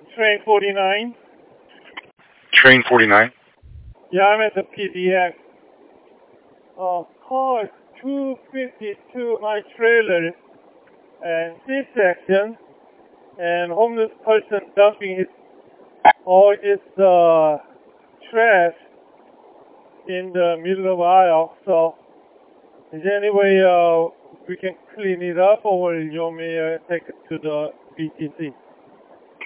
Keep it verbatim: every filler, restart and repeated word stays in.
Train forty-nine. Train forty-nine? Yeah, I'm at the P D X. Uh, car two fifty-two, my trailer, and C-section, and homeless person dumping his, all his uh, trash in the middle of the aisle. So, is there any way uh, we can clean it up, or you want me to take it to the B T C?